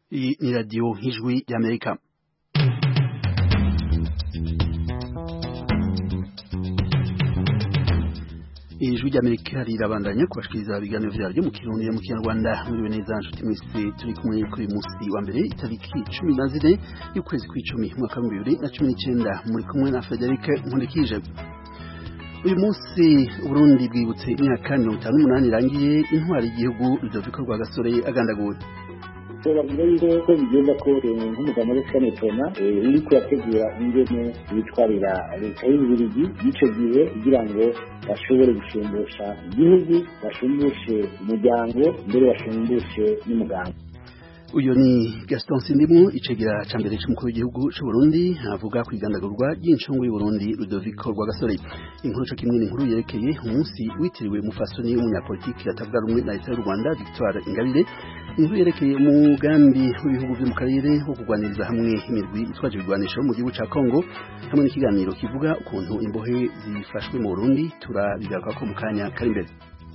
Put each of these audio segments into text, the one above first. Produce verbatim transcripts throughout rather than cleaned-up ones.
Iyi ni radiyo nk'ijwi y'Amerika. Ijwi ry'Amerika rirabandanya kubashikiriza ibiganiro vyaryo mu Kirundi no mu Kinyarwanda. Muriwe neza nshuti mwese, turi kumwe kuri uyu munsi wa mbere itariki cumi na zine y'ukwezi kw'icumi umwaka w'ibihumbi bibiri na cumi n'icenda. Muri kumwe na Frederic Nkundikije. Uyu munsi Uburundi bwibutse imyaka mirongo itanu n'umunani irangiye intwari y'igihugu Rudoviko Rwagasore agandaguwe. Bavuga yuko ko bigenda ko nk'umugabo wa Kanetona uri kuyategura ingene bitwarira leta y'Ububiligi ico gihe kugira ngo bashobore gushumbusha igihugu, bashumbushe umuryango, mbere bashumbushe n'umugambi. Uyo ni Gaston Sindimwo, icegera ca mbere c'umukuru w'igihugu c'u Burundi, avuga kwigandagurwa ry'incungu y'u Burundi Rudoviko Rwagasore. Inkuru co kimwe n'inkuru yerekeye umunsi witiriwe umufasoni w'umunyapolitiki atavuga rumwe na leta y'u Rwanda Victoire Ingabire. Inkuru yerekeye umugambi w'ibihugu vyo mu karere wo kurwaniriza hamwe imirwi itwaje ibigwanisho mu gihugu ca Congo, hamwe n'ikiganiro kivuga ukuntu imbohe zifashwe mu Burundi. Turabigaruka ko mu kanya kari imbere.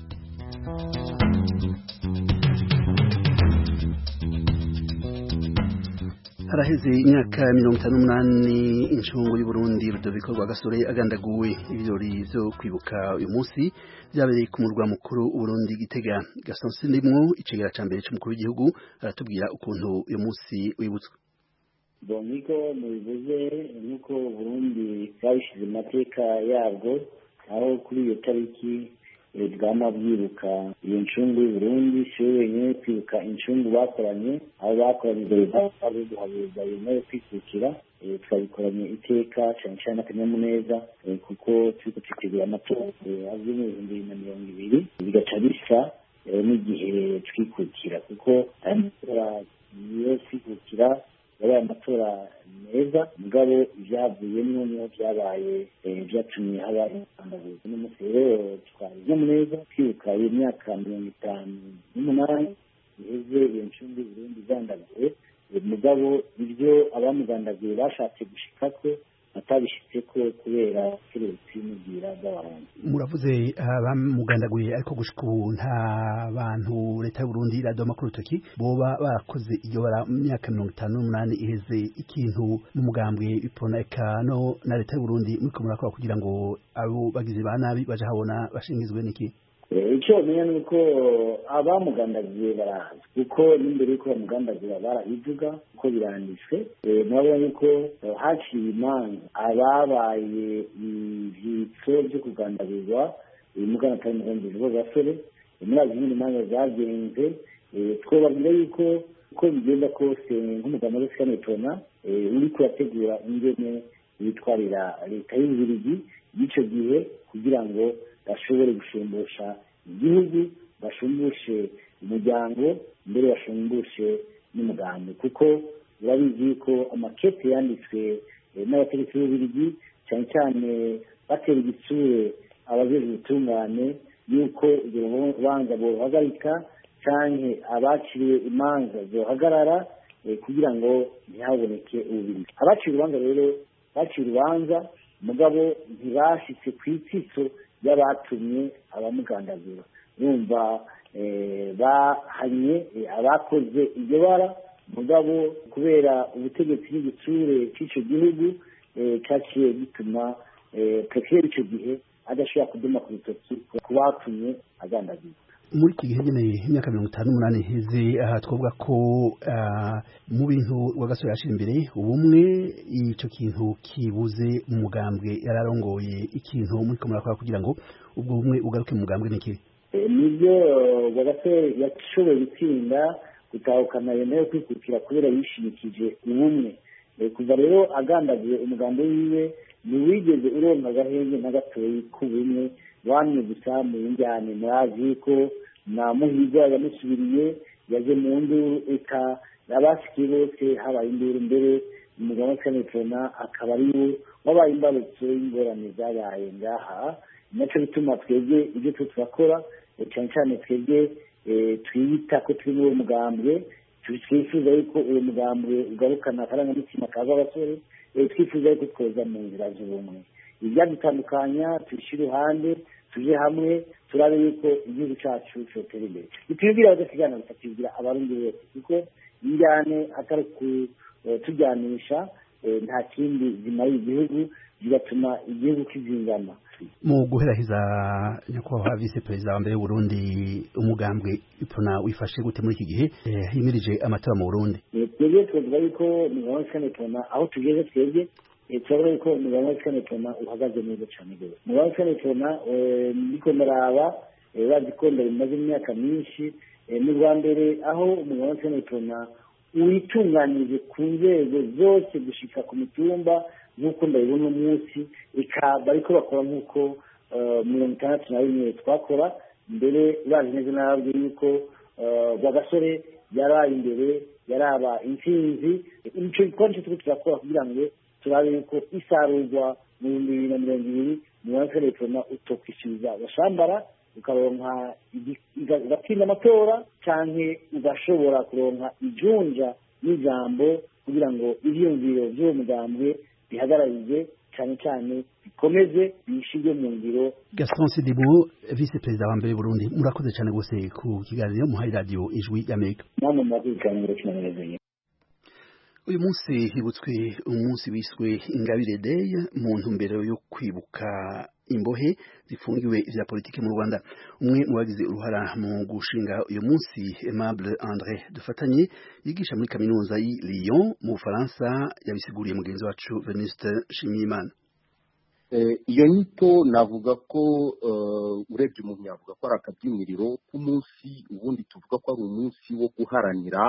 Haraheze imyaka mirongo itanu n'umunani incungu y'u Burundi Rudoviko Rwagasore agandaguwe. Ibirori vyo kwibuka uyu munsi vyabereye ku murwa mukuru u Burundi Gitega. Gaston Sindimwo, icegera ca mbere c'umukuru w'igihugu, aratubwira ukuntu uyu munsi wibutswe. Boniko mubivuze nuko Burundi bwabishize mu mateka yabwo, aho kuri iyo tariki bwama bwibuka iyo ncungu y'Uburundi, si wenyene kwibuka incungu bakoranye, aho bakoranye ibyo duhabuza yemeye kwikukira. Twabikoranye iteka cane cane akanyamuneza, kuko turiko tutegura amatora azwi mu bihumbi bibiri na mirongo ibiri, bigaca bisa n'igihe twikukira, kuko amatora yo kwikukira yabaye amatora meza, mugabo ivyavuyemwo niho vyabaye vyatumye haba itangazo. N'umunsi rero twarije neza kwibuka iyo myaka mirongo itanu n'umunani iheze iyo ncungu y'Uburundi igandaguwe, mugabo ivyo abamugandaguye bashatse gushikako batabishitseko kubera keretse n'ubwira bw'abantu. Muravuze abamugandaguye, ariko gushika ubu nta bantu leta y'Uburundi iradoma ku rutoki boba barakoze iryo bara mu myaka mirongo itanu n'umunani iheze. Ikintu n'umugambwe iponeka no na leta y'Uburundi muriko murakora kugira ngo abo bagizi ba nabi baje habona bashingizwe n'iki? Icyo menya ni uko abamugandagiye barazi, kuko n'imbere y'uko bamugandagira barabivuga uko biranditswe. Nabona yuko haciye imanza ababaye ivyitso vyo kugandagurwa umugana atari mugambi Rwagasore, murazi nyine imanza zagenze. Twobabwira yuko uko bigenda kose nk'umugabo wa Kanetona uri kuyategura ingene bitwarira leta y'Ububiligi ico gihe kugira ngo bashobore gushumbusha igihugu, bashumbushe umuryango, mbere bashumbushe n'umugambi, kuko urabizi ko amakete yanditswe n'abategetsi b'Ububiligi cyane cyane batera igitsure abajejwe ubutungane yuko urwo rubanza bohagarika canke abaciriwe imanza zohagarara, kugira ngo ntihaboneke Ububiligi. Abaciye urubanza rero baciye urubanza, mugabo ntibashitse kw'itsitso y'abatumye abamugandagura. Numva bahanye abakoze iryo bara, mugabo kubera ubutegetsi n'igitsure c'ico gihugu caciye gituma prekere ico gihe adashobora kuduma ku rutoki ku batumye agandagura. Muri iki gihe nyene imyaka mirongo itanu n'umunani iheze, aha twavuga ko mu bintu Rwagasore yashira imbere ubumwe. Ico kintu kibuze mu mugambwe yararongoye. Ikintu muriko murakora kugira ngo ubwo bumwe ugaruke mu mugambwe niki? Nivyo Rwagasore yashoboye gutsinda gutahukana yemeye kwikukira kubera yishimikije ubumwe. Kuva rero agandagiye umugambi wiwe ntiwigeze uronka agahenge na gatoyi k'ubumwe, wamye gusa mu njyane. Murazi ko na Muhirwa yamusubiriye, yaje mu nduru, eka abasikiye bose habaye induru, mbere umugabo wa Kanetona akaba ariwe wabaye imbarutso y'ingorane zabaye ngaha. Naco bituma twebwe ibyo turakora cyane cyane twebwe twiyita ko turi muri uwo mugambwe, twifuza yuko uwo mugambwe ugarukana akarangamutima ka Rwagasore, twifuza yuko twoza mu nzira z'ubumwe. Ivyadutandukanya tubishire iruhande, tuje hamwe turabe yuko igihugu cacu cotera imbere. Bitubwira abadasigana bitakibwira abarundi bose, kuko injyane atari kutujyanisha nta kindi zimariye igihugu bigatuma igihugu kizingama. Mu guheraheza nyakubahwa vice perezida wa mbere w'Uburundi umugambwe ipona wifashe gute muri iki gihe himirije amatora mu Burundi? Twebwe twavuga yuko mugabane wa Ipona aho tugeze twebwe twavuga yuko mugabane wa Ipona uhagaze neza cyane rwose. Mugabane wa Ipona ndiko ndaraba bazi ko bimaze imyaka myinshi mu rwa mbere aho umugabane wa Ipona witunganyije ku nzego zose gushika ku mitumba nk'uko ndabibona umunsi ikaba ariko bakora nk'uko mirongo itandatu na rimwe twakora mbere bazi neza n'ababwiye yuko Rwagasore yaraye imbere yaraba intsinzi icyo gikorwa cyo turakora kugira ngo turabe yuko isarurwa mu bihumbi bibiri na mirongo ibiri mu mwaka w'ejo utokwishyuza abashambara ukaronka ugatsinda amatora canke ugashobora kuronka ijunja n'ijambo kugira ngo ivyiyumviro vy'uwo mugambwe bihagararije cyane cyane bikomeze bishige mu ngiro. Gaston Sidibou, vice perezida wa mbere Burundi, murakoze cyane gose ku kiganiro muhaye radio Ijwi y'Amerika. Namwe mwabiganiro cyane. Uyu munsi hibutswe umunsi wiswe Ingabire Day mu ntumbero yo kwibuka imbohe zifungiwe ivya politike mu Rwanda. Umwe mu bagize uruhara mu gushinga uyu munsi Aimable André Dufatanye yigisha muri kaminuza y'i Lyon mu Faransa yabisiguriye mugenzi wacu Venuste Nshimiyimana. Iyo nyito navuga ko urebye umuntu yavuga ko ari akabyiniriro k'umunsi ubundi tuvuga ko ari umunsi wo guharanira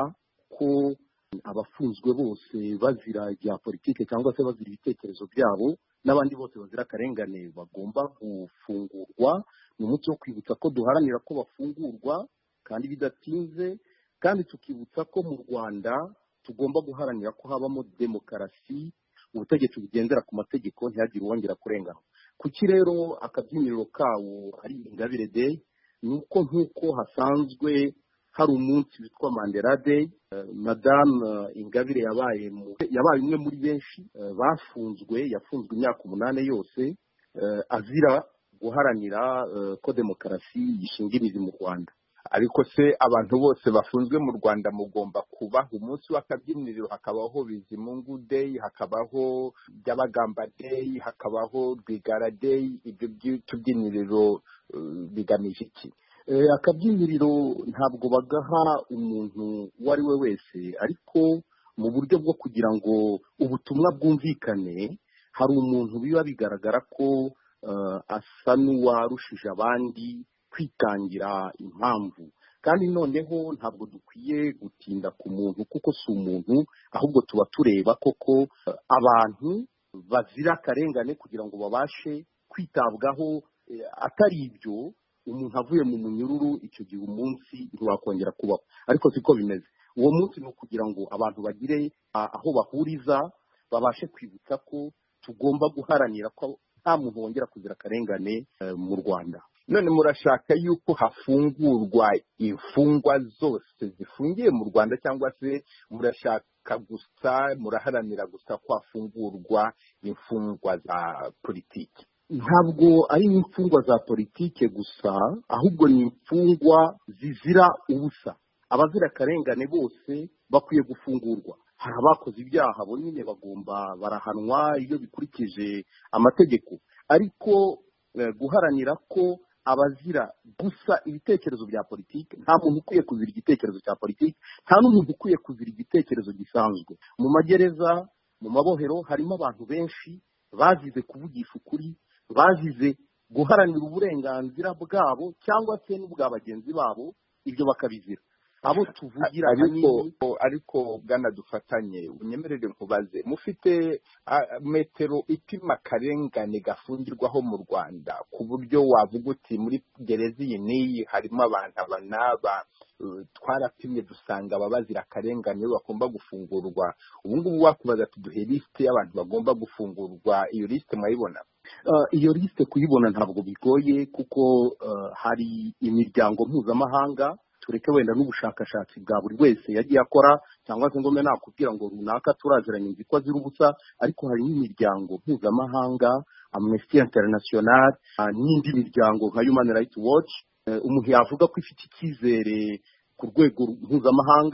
ko abafunzwe bose bazira ibya politike cyangwa se bazira ibitekerezo byabo n'abandi bose bazira akarengane bagomba gufungurwa. Ni umunsi wo kwibutsa ko duharanira ko bafungurwa kandi bidatinze, kandi tukibutsa ko mu Rwanda tugomba guharanira ko habamo demokarasi, ubutegetsi bugendera ku mategeko, ntihagire uwongera kurengana. Kuki rero akabyiniriro kawo ari Ingabire Day? Nuko nk'uko hasanzwe hari umunsi witwa Mandela Day, uh, Madame uh, Ingabire yabaye yabaye umwe muri benshi uh, bafunzwe, yafunzwe imyaka umunane yose uh, azira guharanira uh, ko demokarasi yishinga imizi mu Rwanda. Ariko se abantu bose bafunzwe mu Rwanda mugomba kubaha umunsi w'akabyiniriro, hakabaho Bizimungu Day, hakabaho Byabagamba Day, hakabaho Rwigara Day. Ibyo by'utubyiniriro uh, bigamije iki? Akabyiniriro ntabwo bagaha umuntu uwo ari we wese, ariko mu buryo bwo kugira ngo ubutumwa bwumvikane, hari umuntu biba bigaragara ko uh, asa n'uwarushije abandi kwitangira impamvu. Kandi noneho ntabwo dukwiye gutinda ku muntu kuko si umuntu, ahubwo tuba tureba koko uh, abantu bazira akarengane kugira ngo babashe kwitabwaho. Uh, atari ibyo umuntu avuye mu munyururu, icyo gihe umunsi ntiwakongera kubaho. Ariko siko bimeze. Uwo munsi ni ukugira ngo abantu bagire aho bahuriza, babashe kwibutsa ko tugomba guharanira ko nta muntu wongera kuzira akarengane uh, mu Rwanda. None murashaka yuko hafungurwa imfungwa zose zifungiye mu Rwanda, cyangwa se murashaka gusa muraharanira gusa ko hafungurwa imfungwa za politiki? Ntabwo ari imfungwa za politike gusa, ahubwo ni imfungwa zizira ubusa. Abazira akarengane bose bakwiye gufungurwa. Hari abakoze ibyaha bo nyine bagomba barahanwa iyo bikurikije amategeko, ariko eh, guharanira ko abazira gusa ibitekerezo bya politike, nta muntu ukwiye kuzira igitekerezo cya politike, nta n'umuntu ukwiye kuzira igitekerezo gisanzwe. Mu magereza, mu mabohero harimo abantu benshi bazize kuvugisha ukuri, bazize guharanira uburenganzira bwabo cyangwa se n'ubwa bagenzi babo, ibyo bakabizira. Abo tuvugira ariko ariko Bwana Dufatanye, unyemerere nkubaze, mufite uh, metero ipima karengane gafungirwaho mu Rwanda ku buryo wavuga uti muri gereza iyi n'iyi harimo abantu abanaba uh, twarapimye dusanga ababazira akarengane bagomba gufungurwa. Ubu ngubu wakubaza tuduhe liste y'abantu bagomba gufungurwa, iyo liste mwayibona? Uh, iyo liste kuyibona ntabwo bigoye kuko uh, hari imiryango mpuzamahanga, tureke wenda n'ubushakashatsi bwa buri wese yagiye akora, cyangwa se ngome nakubwira ngo runaka turaziranye nzi ko azira ubusa, ariko hari n'imiryango mpuzamahanga, Amnesty International, uh, n'indi miryango nka Human Rights Watch, uh, umuntu yavuga ko ifite icyizere ku rwego mpuzamahanga,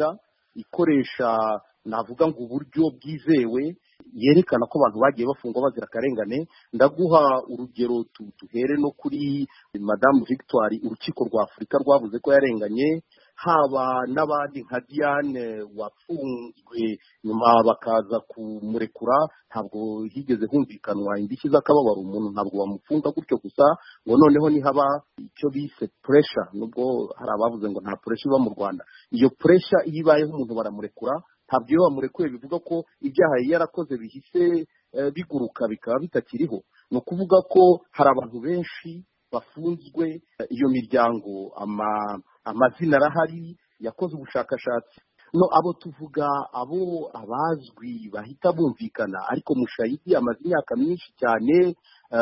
ikoresha navuga ngo uburyo bwizewe yerekana ko abantu bagiye bafungwa bazira akarengane. Ndaguha urugero tuhere no kuri Madame Victoire, urukiko rwa Afurika rwavuze ko yarenganye, haba n'abandi nka Diane wafunzwe nyuma bakaza kumurekura, ntabwo higeze humvikanwa indishyi z'akababaro. Umuntu ntabwo bamufunga gutyo gusa ngo noneho ni haba icyo bise pressure, nubwo hari abavuze ngo nta pressure iba mu Rwanda. Iyo pressure iyo ibayeho umuntu baramurekura, ntabwo iyo bamurekuye bivuga ko ibyaha yarakoze bihise biguruka bikaba bitakiriho. Ni ukuvuga ko hari abantu benshi bafunzwe, iyo miryango ama amazina arahari, yakoze ubushakashatsi. No abo tuvuga abo abazwi bahita bumvikana, ariko Mushayidi amaze imyaka myinshi cyane.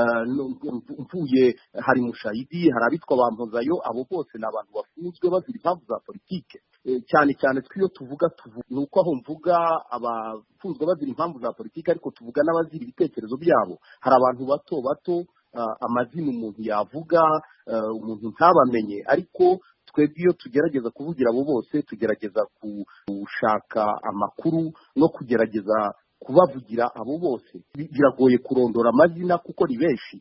Mvuye hari Mushayidi, hari abitwa Bampozayo, abo bose ni abantu bafunzwe bazira impamvu za politike. Cyane cyane twiyo tuvuga ni uko aho mvuga abafunzwe bazira impamvu za politike, ariko tuvuga n'abazira ibitekerezo byabo. Hari abantu bato bato amazina umuntu yavuga umuntu ntabamenye, ariko twebwe iyo tugerageza kuvugira abo bose tugerageza gushaka amakuru no kugerageza kubavugira abo bose. Biragoye kurondora amazina kuko ni benshi.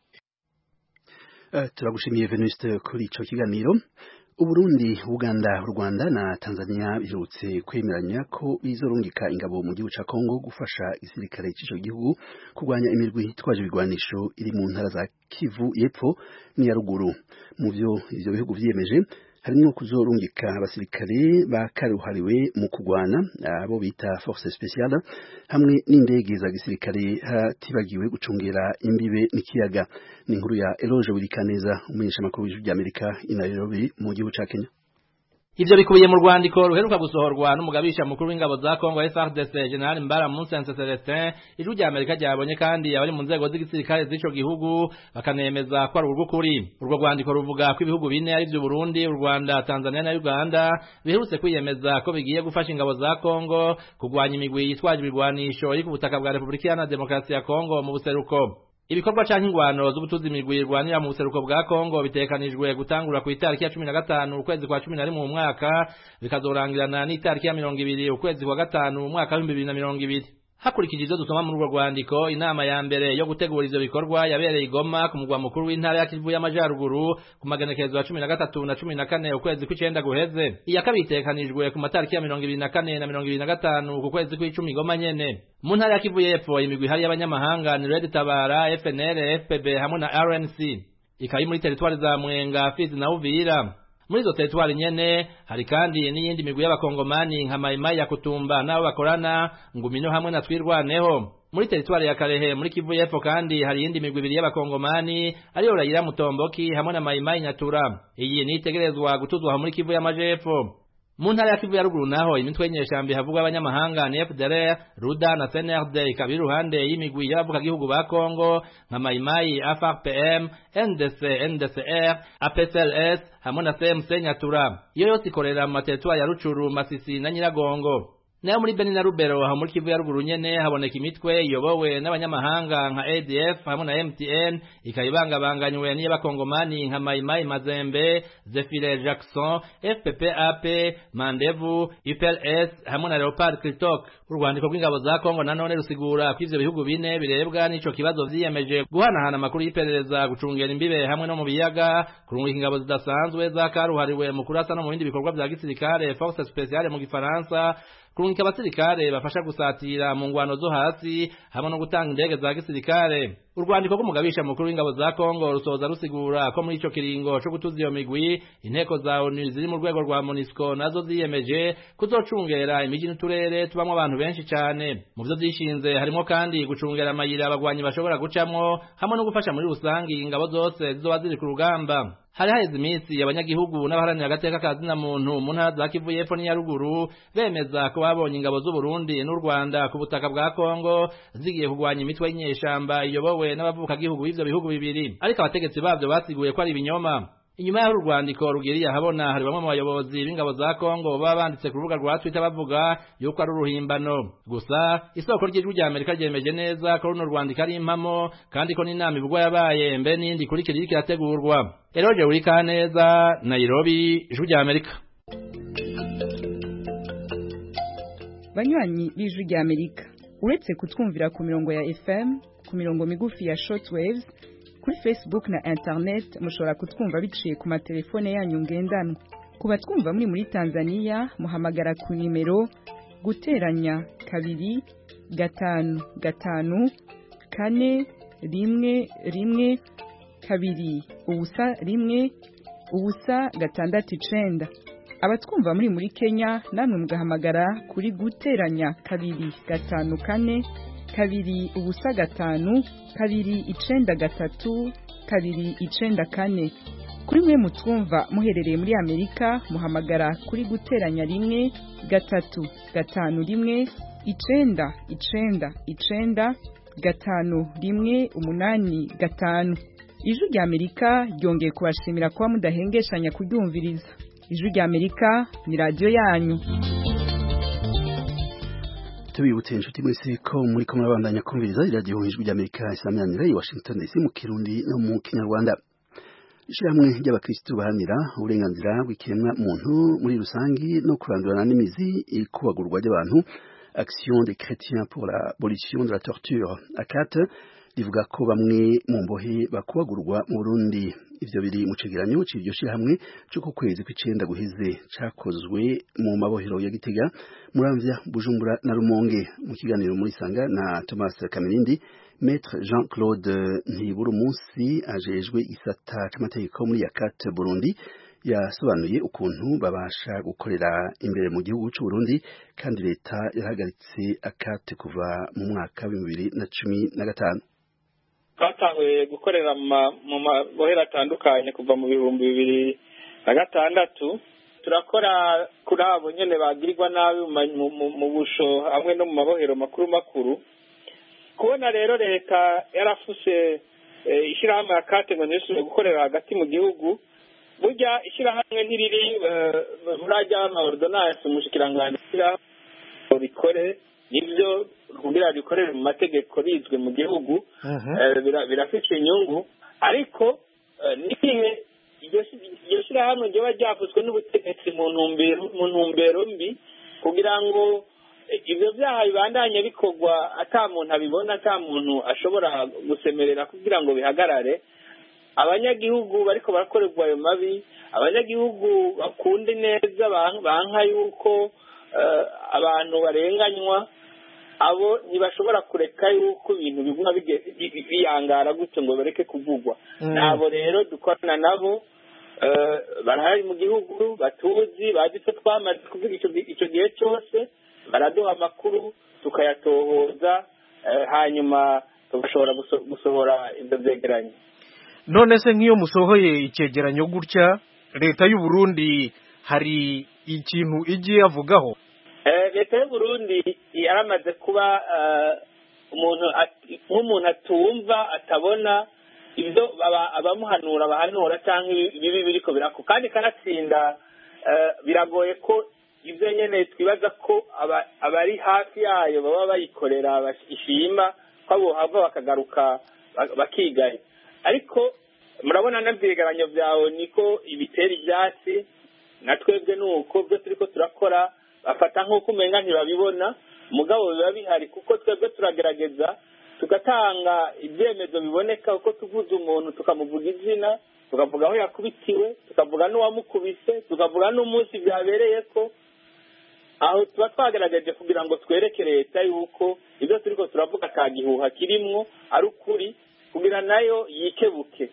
Uh, turagushimiye Venuste kuri ico kiganiro. Uburundi, Uganda, Rwanda na Tanzania birutse kwemeranya ko bizorungika ingabo mu gihugu ca Kongo gufasha igisirikare c'ico gihugu kurwanya imirwi twaje bigwanisho iri mu ntara za Kivu y'epfo n'iya ruguru. Mu byo ivyo bihugu vyiyemeje harimo kuzorungika abasirikare bakaruhariwe mu kugwana abo bita force spéciale hamwe n'indege za gisirikare hatibagiwe gucungera imbibe n'ikiyaga. Ni inkuru ya Eloge Wilikaneza, umumenyeshamakuru w'ijwi ry'Amerika i Nairobi mu gihugu ca Kenya. Ivyo bikubiye mu rwandiko ruheruka gusohorwa n'umugabisha mukuru w'ingabo za Kongo F A R D C General Mbara Musense Celestin. Ijwi ry'Amerika ryabonye kandi abari mu nzego z'igisirikare z'ico gihugu bakanemeza ko ari urw'ukuri. Urwo rwandiko ruvuga ko ibihugu bine ari byo Burundi, u Rwanda, Tanzania na Uganda biherutse kwiyemeza ko bigiye gufasha ingabo za Kongo kugwanya imigwi yitwaje ibigwanisho iri ku butaka bwa Republika Iharanira Demokarasi ya Kongo mu buseruko. Ibikorwa canke ingwano z'ubutuzi imigwi irwanira mu buseruko bwa Kongo bitekanijwe gutangura ku itariki ya cumi na gatanu ukwezi kwa cumi na rimwe mu mwaka, bikazorangirana n'itariki ya mirongo ibiri ukwezi kwa gatanu mu mwaka wa bibiri na mirongo ibiri. Hakurikije ivyo dusoma muri urwo rwandiko, inama ya mbere yo gutegura ivyo bikorwa yabereye i Goma ku mugwa mukuru w'intara ya Kivu y'Amajaruguru ku magenekerezo ya cumi na gatatu na cumi na kane ukwezi kw'icenda guheze. Iya kabiri itekanijwe ku matariki ya mirongo ibiri na kane na mirongo ibiri na gatanu ku kwezi kw'icumi Goma nyene. Mu ntara ya Kivu y'epfo imigwi hari y'abanyamahanga ni Red Tabara, F N L, F P B hamwe na R N C. Ikaba muri teritwari za Mwenga, Fizi na Uvira. Muri izo teritwari nyene hari kandi n'iyindi migwi y'abakongomani nka Maimai ya Kutumba nabo bakorana Ngumino hamwe na Twirwaneho. Muri teritwari ya Karehe muri Kivu y'epfo kandi hari iyindi migwi ibiri y'abakongomani ariyo Rayira Mutomboki hamwe na Maimai Nyatura. Iyi ni itegerezwa gutuzwa muri Kivu y'Amajepfo. Mu ntara ya Kivu ya ruguru naho imitwe nyeshambi havugwa abanyamahanga ni F D L R, Ruda na C N R D ikaba iruhande y'imigwi y'abavuka gihugu ba Kongo nka Maimai, F R P M, N D C, N D C R, A P C L S hamwe na C M C Nyatura. Iyo yose ikorera mu materitwari ya Rucuru, Masisi na Nyiragongo. Nayo muri Beni na Rubero aho muri Kivu ya ruguru nyene haboneka imitwe iyobowe n'abanyamahanga nka A D F hamwe na M T N ikayibangabanganywe n'iy'abakongomani nka Maimai Mazembe, Zefire Jackson, F P P A P, Mandevu, U P L S hamwe na Leopard Christok. Urwandiko rw'ingabo za Kongo nanone rusigura ko ivyo bihugu bine birebwa n'ico kibazo vyiyemeje guhanahana amakuru y'iperereza, gucungera imbibe hamwe no mu biyaga, kurungika ingabo zidasanzwe za karuhariwe mu kurasa no mu bindi bikorwa vya gisirikare, force spéciale mu Gifaransa, kurungika abasirikare bafasha gusatira mu ngwano zo hasi hamwe no gutanga indege za gisirikare. Urwandiko rw'umugabisha mukuru w'ingabo za Kongo rusoza rusigura ko muri ico kiringo cyo gutuza iyo migwi inteko za O N U ziri mu rwego rwa MONUSCO nazo ziyemeje kuzocungera imijyi n'uturere tubamwe abantu benshi cyane. Mu byo zishinze harimo kandi gucungera amayira abagwanyi bashobora gucamwo hamwe no gufasha muri rusangi ingabo zose zizoba ziri ku rugamba. Hari haheze iminsi abanyagihugu n'abaharanira agateka ka zina muntu mu ntara za Kivu y'epfo n'iya ruguru bemeza ko babonye ingabo z'u Burundi n'u Rwanda ku butaka bwa Kongo zigiye kugwanya imitwe y'inyeshamba iyobowe n'abavuka gihugu b'ivyo bihugu bibiri, ariko abategetsi bavyo basiguye ko ari ibinyoma. Inyuma y'aho urwandiko rugiriye habona hari bamwe mu bayobozi b'ingabo za Kongo baba banditse ku rubuga rwa Twitter bavuga yuko ari uruhimbano. Gusa isoko ry'ijwi rya Amerika ryemeje neza ko runo rwandiko ari impamo kandi ko n'inama ivugwa yabaye mbe n'indi kuri kiri kirategurwa. Eroje Urikaneza, Nairobi, ijwi rya Amerika. banywanyi b'ijwi rya Amerika uretse kutwumvira ku mirongo ya F M ku mirongo migufi ya shortwaves kuri Facebook na internet mushobora kutwumva biciye ku matelefone yanyu ngendanwa ku batwumva muri muri Tanzania muhamagara ku nimero guteranya kabiri gatanu gatanu kane rimwe rimwe kabiri ubusa rimwe ubusa gatandatu icenda abatwumva muri muri Kenya namwe mugahamagara kuri guteranya kabiri gatanu kane kabiri ubusa gatanu kabiri icenda gatatu kabiri icenda kane kuri mwe mutwumva muherereye muri Amerika muhamagara kuri guteranya rimwe gatatu gatanu rimwe icenda icenda icenda gatanu rimwe umunani gatanu ijwi rya Amerika ryongeye kubashimira kuba mudahengeshanya kuryumviriza ijwi rya Amerika ni radio yanyu tubibutse inshuti mwese ko muri ko murabandanya kumviriza radio ijwi rya Amerika isamanira i Washington D C mu Kirundi no mu Kinyarwanda ishyirahamwe ry'abakristo bahanira uburenganzira bw'ikiremwa muntu muri rusangi no kurandurana n'imizi ikubagurwa ry'abantu Action des chrétiens pour l'abolition de la torture akate rivuga ko bamwe mu mbohe bakubagurwa mu Burundi ivyo biri mu cegeranyo c'iryo shirahamwe cyo ku kwezi kw'icenda guheze cakozwe mu mabohero ya Gitega Muramvya Bujumbura na Rumonge mu kiganiro muri Sanga na Thomas Kamirindi Maître Jean-Claude Ntiburumunsi ajejwe isata c'amategeko muri Akate Burundi yasobanuye ukuntu babasha gukorera imbere mu gihugu cy'u Burundi kandi leta yarahagaritse Akate kuva mu mwaka wa bibiri na cumi na gatanu twatanguye gukorera mu mabohero atandukanye kuva mu bihumbi bibiri na gatandatu turakora kuri abo nyene bagirirwa nabi mu busho hamwe no mu mabohero makuru makuru kubona rero leta yarafuse ishyirahamwe Akate ngo ntishobore gukorera hagati mu gihugu burya ishyirahamwe ntiriri murajya amaordonance umushikiranganje rikore nibyo kugira rikorere mu mategeko rizwe mu gihugu birafite inyungu ariko nihe iryo shyirahamwe ryoba ryavuzwe n'ubutegetsi mu ntumbero mu ntumbero mbi kugira ngo ibyo byaha bibandanye bikorwa ata muntu abibona ata muntu ashobora gusemerera kugira ngo bihagarare abanyagihugu bariko barakorerwa ayo mabi abanyagihugu bakunde neza banka yuko abantu barenganywa abo ntibashobora kureka yuko ibintu biguma biyangara gutyo ngo bareke kuvugwa nabo rero dukorana nabo barahari mu gihugu batuzi bazi ko twamaze kuvuga icyo gihe cyose baraduha amakuru tukayatohoza hanyuma tugashobora gusohora ibyo byegeranye none se nk'iyo musohoye icyegeranyo gutya leta y'u Burundi hari ikintu igiye avugaho leta y'u Burundi yaramaze kuba umuntu nk'umuntu atumva atabona ibyo abamuhanura abahanura cyangwa ibibi biriko birako kandi kanatsinda biragoye ko ibyo nyene twibaza ko abari hafi yayo baba bayikorera bashima ko abo hava bakagaruka bakigaye ariko murabona n'ibyegeranyo byawe niko ibitera ibyatsi na twebwe nuko byo turiko turakora bafata nk'uko umenga ntibabibona mugabo biba bihari kuko twebwe turagerageza tugatanga ibyemezo biboneka uko tuvuze umuntu tukamuvuga izina tukavuga aho yakubitiwe tukavuga n'uwamukubise tukavuga n'umunsi byabereye ko aho tuba twagerageje kugira ngo twereke leta yuko ibyo turiko turavuga ka gihuha kirimwo ari ukuri kugira nayo yikebuke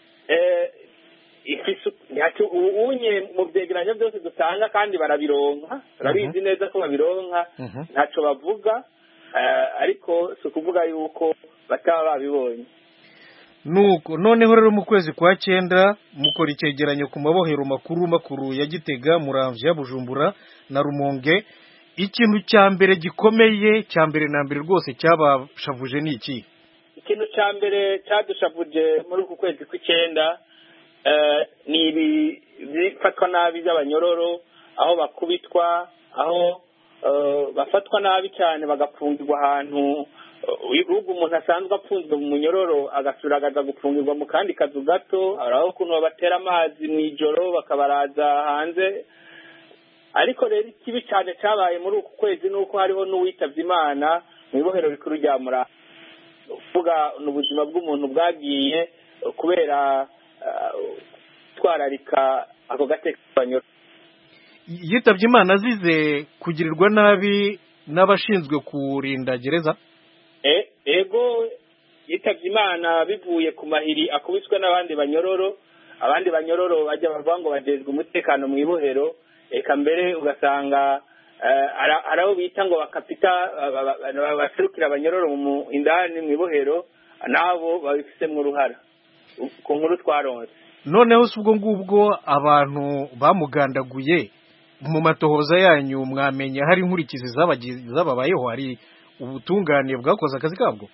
ubunye mu byegeranyo byose dutanga kandi barabironka turabizi neza ko babironka ntacyo bavuga ariko si ukuvuga yuko bataba babibonye nuko noneho rero mu kwezi kwa cyenda mukora icyegeranyo ku mabohero makuru makuru ya Gitega Muramvya Bujumbura na Rumonge ikintu cya mbere gikomeye cya mbere na mbere rwose cyabashavuje ni iki ikintu cya mbere cyadushavuje muri uku kwezi kw'icyenda ni ibifatwa nabi by'abanyororo aho bakubitwa aho bafatwa nabi cyane bagapfungirwa ahantu ibihugu umuntu asanzwe apfunzwe mu munyororo agasubira agaza gupfungirwa mu kandi kazu gato hari aho ukuntu babatera amazi mu ijoro bakabaraza hanze ariko rero ikibi cyane cyabaye muri uku kwezi nuko hariho n'uwitavye Imana mu ibohero rikuru rya Muramvya uvuga n'ubuzima bw'umuntu bwagiye kubera twararika ako gateka banyo yitavye Imana azize kugirirwa nabi n'abashinzwe kurinda gereza. eh ego yitavye Imana bivuye ku mahiri akubiswe n'abandi banyororo abandi banyororo bajya bavuga ngo bajejwe umutekano mu ibohero eka mbere ugasanga araho bita ngo bakapita baserukira abanyororo mu indani mu ibohero nabo babifisemo uruhara ku nkuru twaronse. Noneho subwo ngubwo abantu bamugandaguye mu matohoza yanyu mwamenya hari inkurikizi zababayeho, hari ubutungane bwakoze akazi kabwo?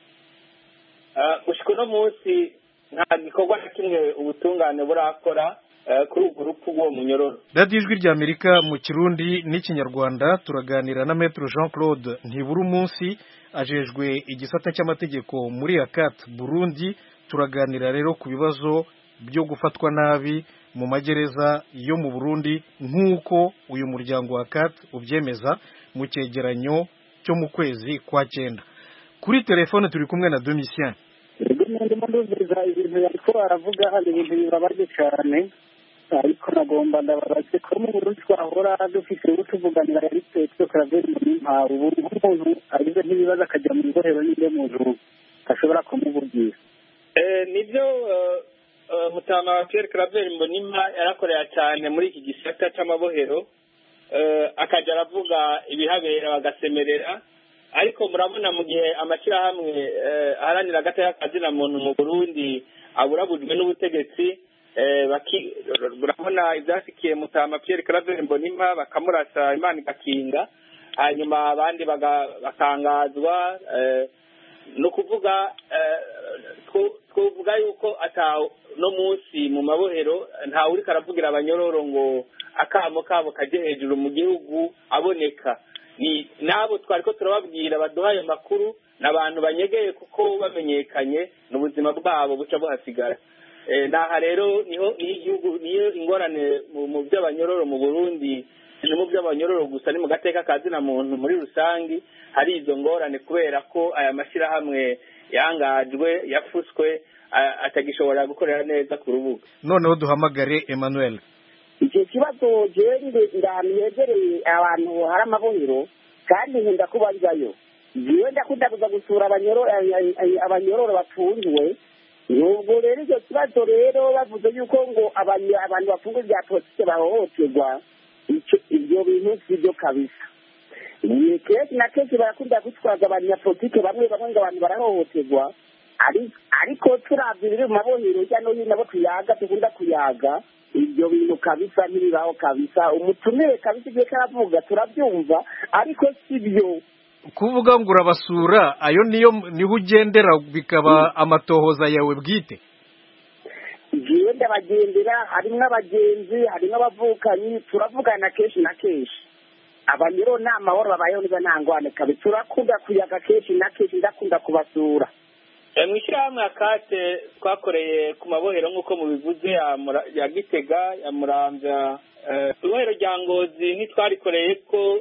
gushika no munsi nta gikorwa na kimwe ubutungane burakora kuri urwo rupfu rw'uwo munyororo. radiyo ijwi rya Amerika mu Kirundi n'Ikinyarwanda turaganira na Maître Jean Claude Ntibura umunsi ajejwe igisata cy'amategeko muri ACAT Burundi. Turaganira rero ku bibazo byo gufatwa nabi mu magereza yo mu Burundi nk'uko uyu muryango wa ACAT ubyemeza mu cyegeranyo cyo mu kwezi kwa cyenda. Kuri telefone turi kumwe na Domitien. ndimo ndumviriza ibintu yariko aravuga hari ibintu bibabaje cyane, ariko nagomba ndababaze ko mu Burundi twahora dufise utuvuganira yari Petro Claver Mbonimpa, ubu nk'umuntu agize nk'ibibazo akajya mu ibohero n'inde muntu ashobora kumuvugira. Eh nivyo mutama wa Pierre Claver Mbonimpa yarakorera cyane muri iki gisata c'amabohero, akaja aravuga ibihabera bagasemerera, ariko murabona mu gihe amashyirahamwe aharanira agateka kazina muntu mu Burundi aburabujwe n'ubutegetsi, murabona ibyasikiye mutama Pierre Claver Mbonimpa bakamurasa Imana igakinga, hanyuma abandi bakangazwa. No kuvuga twovuga yuko ata no munsi mu mabohero nta uri karavugira abanyororo ngo akamo kabo kaje hejuru mu gihugu aboneka. Ni nabo twariko turababwira baduhaye makuru n'abantu banyegeye kuko bamenyekanye n'ubuzima bwabo buca buhasigara. Eh naha rero niho igihugu niyo ingorane mu by'abanyororo mu Burundi, ni mu by'abanyororo gusa ni mu gateka kazina muntu muri rusangi hari izo ngorane kubera ko aya mashirahamwe yangajwe yafuswe atagishobora gukorera neza ku rubuga. Noneho duhamagare Emmanuel. Icyo kibazo gende ndamyegereye abantu hari amabohero kandi nkunda kubazayo. Jiwe ndakunda kuza gusura abanyororo abanyororo bafungiwe. Nubwo rero icyo kibazo rero bavuze yuko ngo abantu bafungiwe bya politike bahohoterwa, ibyo bintu sibyo kabisa. Ni kesi na kesi barakunda gutwaza abanyapolitike bamwe bamwe ngo abantu barahohoterwa, ariko turavye biri mu mabohero cyane hino nabo tuyaga tukunda kuyaga ibyo bintu kabisa ntibiraho kabisa. Umutumire kabisa igihe karavuga turabyumva, ariko sibyo kuvuga ngo urabasura ayo niyo niho ugendera bikaba amatohoza yawe bwite. Jiwe ndabagendera, harimo abagenzi harimo abavukanyi turavugana kenshi na kenshi. Abanyero nta mahoro babayeho niba ntangwane kabisa, turakunda kuyaga kenshi na kenshi ndakunda kubasura. Mwishyirahamwe akate twakoreye ku mabohero nk'uko mubivuze ya Gitega ya Muramvya, ibohero rya Ngozi ntitwarikoreye ko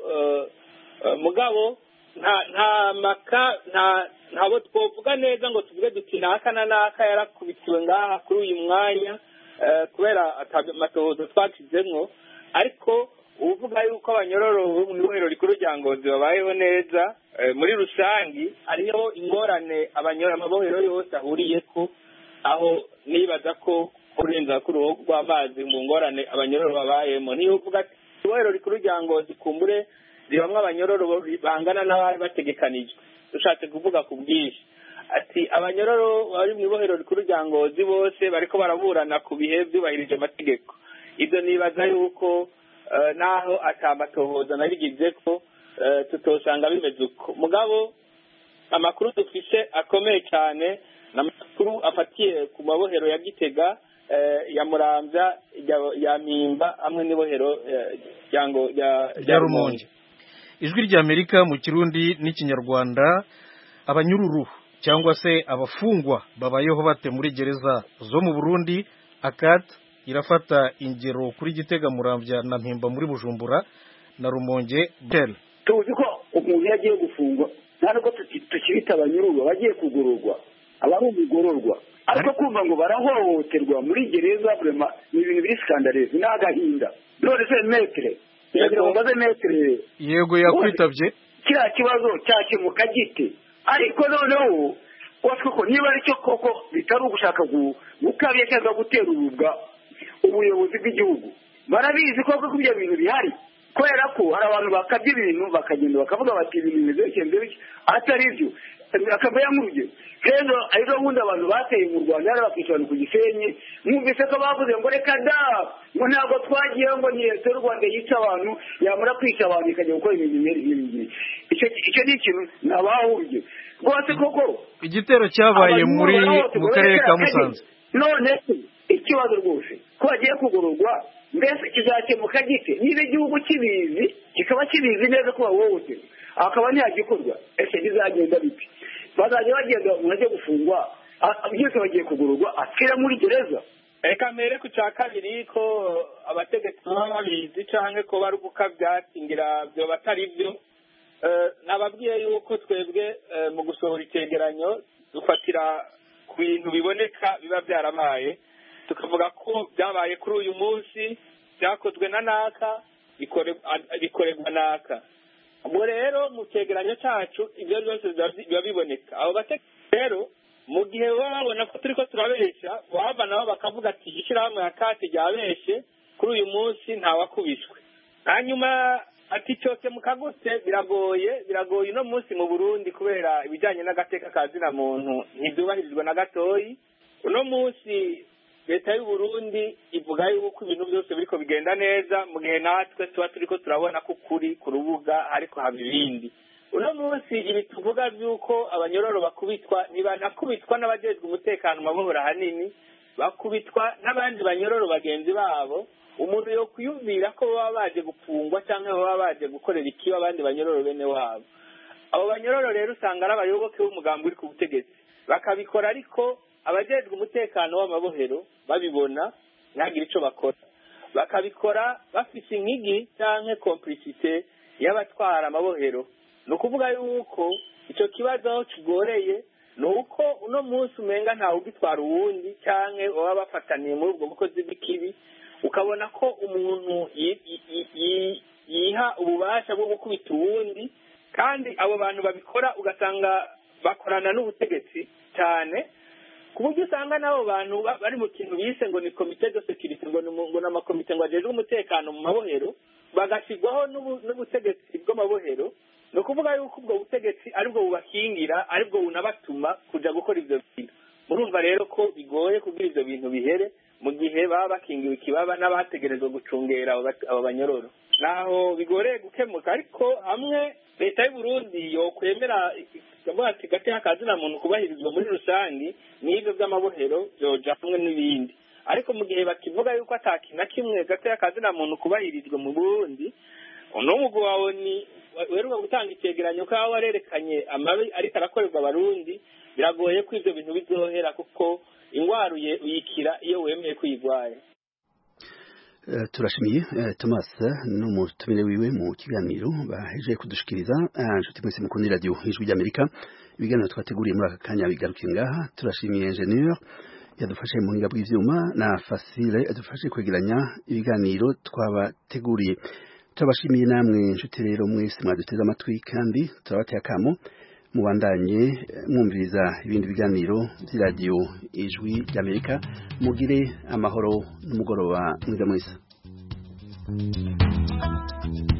mugabo nta nta maka nta ntabo twovuga neza ngo tuvuge duti naka na naka yarakubitiwe ngaha kuri uyu mwanya kubera amatohoza twakizemwo, ariko uvuga yuko abanyororo mu ibohero rikuru rya Ngozi babayeho neza muri rusangi. Hariho ingorane abanyororo amabohero yose ahuriyeko, aho nibaza ko kurenza kuri uwo rw'amazi mu ngorane abanyororo babayemo. Niyo uvuga ati ibohero rikuru rya Ngozi kumbure ribamwe abanyororo bangana n'abari bategekanijwe, dushatse kuvuga ku bwinshi ati abanyororo bari mu ibohero rikuru rya Ngozi bose bariko baraburana ku bihe byubahirije amategeko. Ibyo nibaza yuko naho atamatohoza nabigize ko tutosanga bimeze uko. Mugabo amakuru dufise akomeye cyane n'amakuru afatiye ku mabohero ya Gitega, ya Muramvya, ya Mpimba hamwe n'ibohero ryango ya Rumonge. Ijwi rya Amerika mu Kirundi n'Ikinyarwanda. Abanyururu cyangwa se abafungwa babayeho bate muri gereza zo mu Burundi? ACAT irafata ingero kuri Gitega, Muramvya na Mpimba muri Bujumbura na Rumonge. tuzi ko umuntu yagiye gufungwa nta nubwo tukibita abanyururwa bagiye kugororwa aba ari umugororwa, ariko kumva ngo barahohoterwa muri gereza vrema ni ibintu biri skandaleze n'agahinda. none se metre yagira ngo baze metre yego yakwitabye kiriya kibazo cyakemuka gite, ariko noneho watwe ko niba ari cyo koko bitari ugushaka gukabya cyangwa gutera urubwa ubuyobozi bw'igihugu, barabizi koko ko ibyo bintu bihari, kubera ko hari abantu bakabya ibintu bakagenda bakavuga bati ibintu bimeze bikenze bityo atari byo. akaba yamurugero rero arizo bundi abantu bateye mu Rwanda yari bakishana ku Gisenyi, mwumvise ko bavuze ngo reka da ngo ntabwo twagiye ngo ni leta y'u Rwanda yica abantu yamara kwica abantu ikajya gukora ibintu nk'ibi. icyo icyo ni ikintu nabahurije rwose koko. igitero cyabaye muri mu karere ka Musanze. none ikibazo rwose ko bagiye kugororwa mbese kizakemuka gite niba igihugu kibizi kikaba kibizi neza ko bahohoterwa akaba ntiyagikorwa, ese bizagenda biti? bazajya bagenda umuntu ajya gufungwa byose bagiye kugororwa akira muri gereza? reka mbere ku cya kabiri ko abategetsi baba babizi cyangwa ko bari gukabya ngira byo batari byo. nababwiye yuko twebwe mu gusohora icyegeranyo dufatira ku bintu biboneka biba byarabaye, tukavuga ko byabaye kuri uyu munsi, byakozwe na naka, bikorerwa naka. ubwo rero mu cyegeranyo cyacu ibyo byose biba biboneka. abo bategetsi rero mu gihe baba babona ko turi ko turabeshya baba nabo bakavuga ati ishyirahamwe ya kati ryabeshye kuri uyu munsi ntawakubiswe, hanyuma ati cyose mukagutse biragoye biragoye uno munsi mu Burundi kubera ibijyanye n'agateka ka zina muntu ntibyubahirizwa na gatoyi. uno munsi leta y'u Burundi ivuga yuko ibintu byose biriko bigenda neza, mu gihe natwe tuba turiko turabona ko kuri ku rubuga ariko haba ibindi. uno munsi ibi tuvuga by'uko abanyororo bakubitwa ntibanakubitwa n'abajejwe umutekano mabuhora hanini, bakubitwa n'abandi banyororo bagenzi babo. umuntu yo kuyumvira ko baba baje gupfungwa cyangwa baba baje gukorera ikiba abandi banyororo bene wabo. abo banyororo rero usanga ari abayoboke b'umugambi uri ku butegetsi, bakabikora ariko abajejwe umutekano w'amabohero babibona ntagire icyo bakora, bakabikora bafite inkigi cyangwa complicité y'abatwara amabohero. ni ukuvuga yuko icyo kibazo kigoreye ni uko uno munsi umenga ntawe ugitwara uwundi cyangwa baba bafataniye muri ubwo bukozi bw'ikibi, ukabona ko umuntu yiha ububasha bwo gukubita uwundi, kandi abo bantu babikora ugasanga bakorana n'ubutegetsi cyane, ku buryo usanga n'abo bantu bari mu kintu bise ngo ni komite de sécurité, ngo ni amakomite ngo ajejwe umutekano mu mabohero, bagashyirwaho n'ubutegetsi bw'amabohero. ni ukuvuga yuko ubwo butegetsi aribwo bubakingira, aribwo bunabatuma kuja gukora ivyo bintu. murumva rero ko bigoye kugira ivyo bintu bihere mu gihe baba bakingiwe ikibaba n'abategerezwa gucungera abo banyororo. naho bigoreye gukemuka, ariko hamwe leta y'u Burundi yokwemera ikavuga ati gateka ka zina muntu kubahirizwa muri rusangi n'ibyo by'amabohero byoja hamwe n'ibindi. ariko mu gihe bakivuga yuko ataki na kimwe gateka ka zina muntu kubahirizwa mu Burundi, uno mugwi wawe ni weruka gutanga icyegeranyo ko aho warerekanye amabi ariko arakorerwa abarundi, biragoye ko ivyo bintu bizohera kuko ingwara uyikira iyo wemeye kuyigwaye. Uh, turashimiye uh, Thomas n'umutumire wiwe mu kiganiro baheje kudushikiriza. Nshuti mwese mukunda radio Ijwi ry'Amerika, ibiganiro twateguriye muri aka kanya bigarukiye ngaha. Turashimiye engineer yadufashe mu buhinga bw'ivyuma na Facile yadufashe kwegeranya ibiganiro twabateguriye. Turabashimiye namwe nshuti rero mwese mwaduteze amatwi, kandi turabateye akamo mubandanye mwumviriza ibindi biganiro by'iradio Ijwi ry'Amerika. Mugire amahoro n'umugoroba mwiza mwese.